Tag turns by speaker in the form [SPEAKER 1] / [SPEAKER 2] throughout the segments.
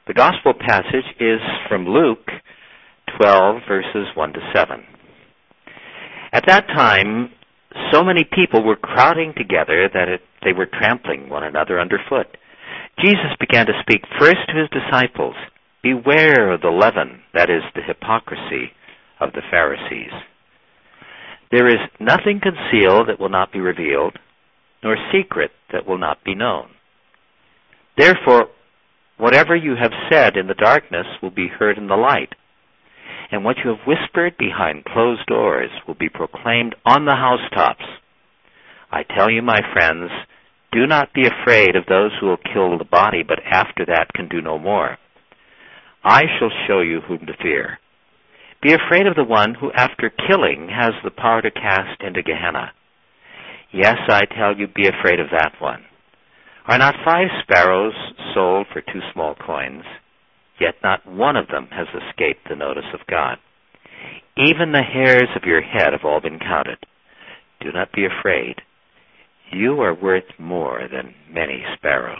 [SPEAKER 1] The Gospel passage is from Luke 12, verses 1 to 7. At that time, so many people were crowding together that they were trampling one another underfoot. Jesus began to speak first to his disciples, "Beware of the leaven, that is, the hypocrisy of the Pharisees. There is nothing concealed that will not be revealed, nor secret that will not be known. Therefore, whatever you have said in the darkness will be heard in the light, and what you have whispered behind closed doors will be proclaimed on the housetops. I tell you, my friends, do not be afraid of those who will kill the body, but after that can do no more. I shall show you whom to fear. Be afraid of the one who, after killing, has the power to cast into Gehenna. Yes, I tell you, be afraid of that one. Are not 5 sparrows sold for 2 small coins? Yet not one of them has escaped the notice of God. Even the hairs of your head have all been counted. Do not be afraid. You are worth more than many sparrows."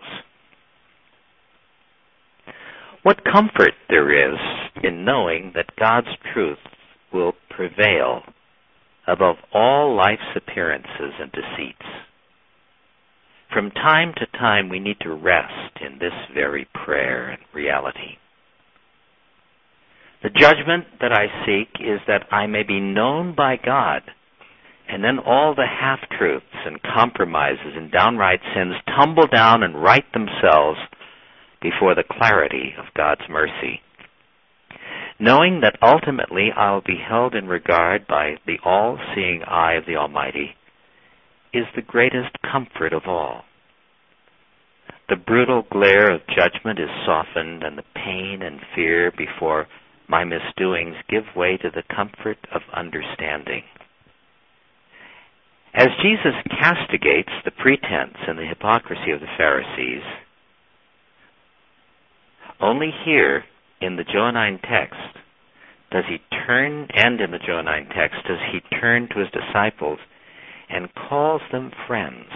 [SPEAKER 1] What comfort there is in knowing that God's truth will prevail above all life's appearances and deceits. From time to time, we need to rest in this very prayer and reality. The judgment that I seek is that I may be known by God, and then all the half-truths and compromises and downright sins tumble down and right themselves before the clarity of God's mercy. Knowing that ultimately I'll be held in regard by the all-seeing eye of the Almighty is the greatest comfort of all. The brutal glare of judgment is softened, and the pain and fear before my misdoings give way to the comfort of understanding. As Jesus castigates the pretense and the hypocrisy of the Pharisees, only here in the Johannine text does he turn to his disciples and calls them friends.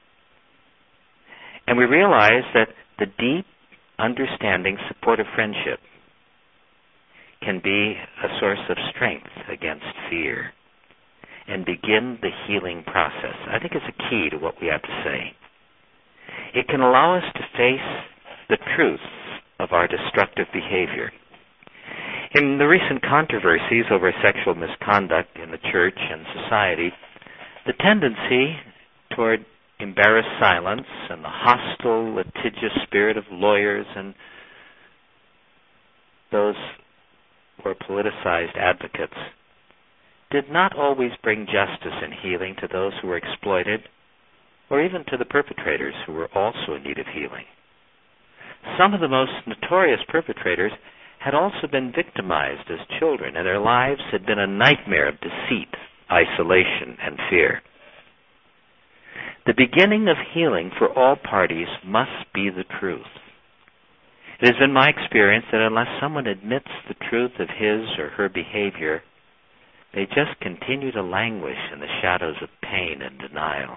[SPEAKER 1] And we realize that the deep, understanding, supportive friendship can be a source of strength against fear and begin the healing process. I think it's a key to what we have to say. It can allow us to face the truths of our destructive behavior. In the recent controversies over sexual misconduct in the church and society, the tendency toward embarrassed silence and the hostile, litigious spirit of lawyers and those who are politicized advocates did not always bring justice and healing to those who were exploited, or even to the perpetrators who were also in need of healing. Some of the most notorious perpetrators had also been victimized as children, and their lives had been a nightmare of deceit, isolation, and fear. The beginning of healing for all parties must be the truth. It has been my experience that unless someone admits the truth of his or her behavior, they just continue to languish in the shadows of pain and denial.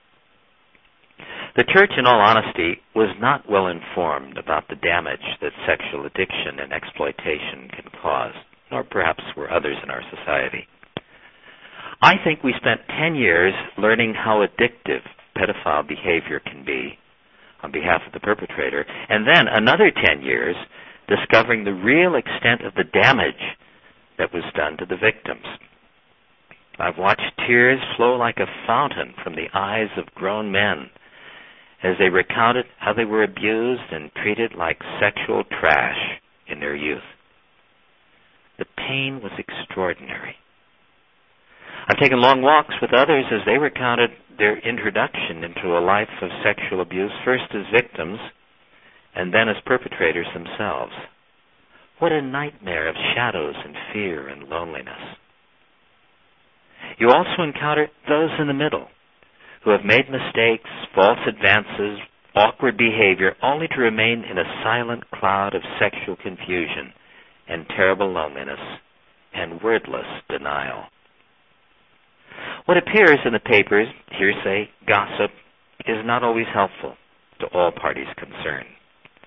[SPEAKER 1] The church, in all honesty, was not well informed about the damage that sexual addiction and exploitation can cause, nor perhaps were others in our society. I think we spent 10 years learning how addictive pedophile behavior can be on behalf of the perpetrator, and then another 10 years discovering the real extent of the damage that was done to the victims. I've watched tears flow like a fountain from the eyes of grown men as they recounted how they were abused and treated like sexual trash in their youth. The pain was extraordinary. I've taken long walks with others as they recounted their introduction into a life of sexual abuse, first as victims and then as perpetrators themselves. What a nightmare of shadows and fear and loneliness. You also encounter those in the middle who have made mistakes, false advances, awkward behavior, only to remain in a silent cloud of sexual confusion and terrible loneliness and wordless denial. What appears in the papers, hearsay, gossip, is not always helpful to all parties concerned.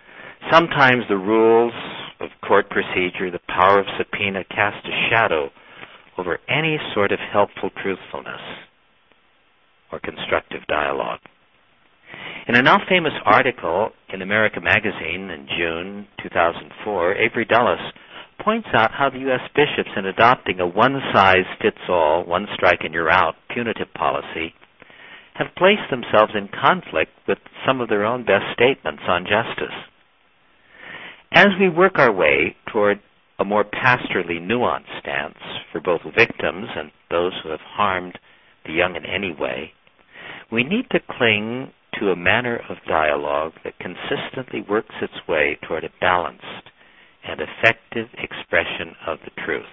[SPEAKER 1] Sometimes the rules of court procedure, the power of subpoena, cast a shadow over any sort of helpful truthfulness or constructive dialogue. In a now famous article in America Magazine in June 2004, Avery Dulles points out how the U.S. bishops, in adopting a one-size-fits-all, one-strike-and-you're-out punitive policy, have placed themselves in conflict with some of their own best statements on justice. As we work our way toward a more pastorally nuanced stance for both victims and those who have harmed the young in any way, we need to cling to a manner of dialogue that consistently works its way toward a balanced and effective expression of the truth.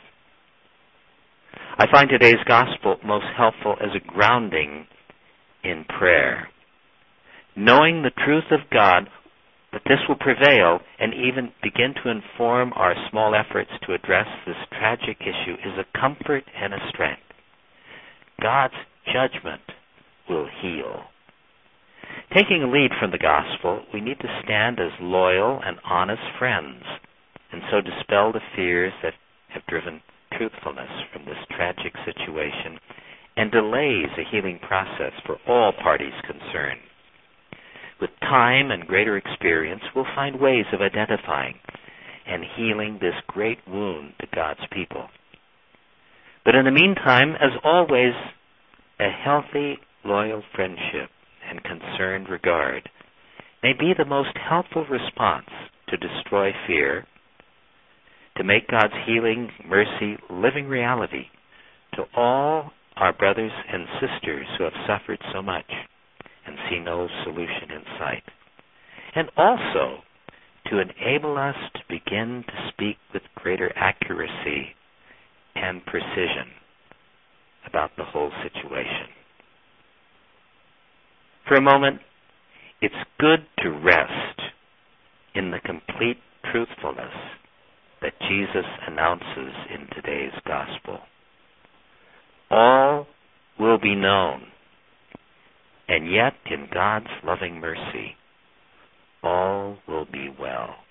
[SPEAKER 1] I find today's gospel most helpful as a grounding in prayer, knowing the truth of God, that this will prevail and even begin to inform our small efforts to address this tragic issue is a comfort and a strength. God's judgment will heal. Taking a lead from the gospel, we need to stand as loyal and honest friends, and so dispel the fears that have driven truthfulness from this tragic situation and delays a healing process for all parties concerned. With time and greater experience, we'll find ways of identifying and healing this great wound to God's people. But in the meantime, as always, a healthy, loyal friendship and concerned regard may be the most helpful response to destroy fear, to make God's healing mercy living reality to all our brothers and sisters who have suffered so much and see no solution in sight, and also to enable us to begin to speak with greater accuracy and precision about the whole situation. For a moment, it's good to rest in the complete truthfulness that Jesus announces in today's gospel. All will be known, and yet in God's loving mercy, all will be well.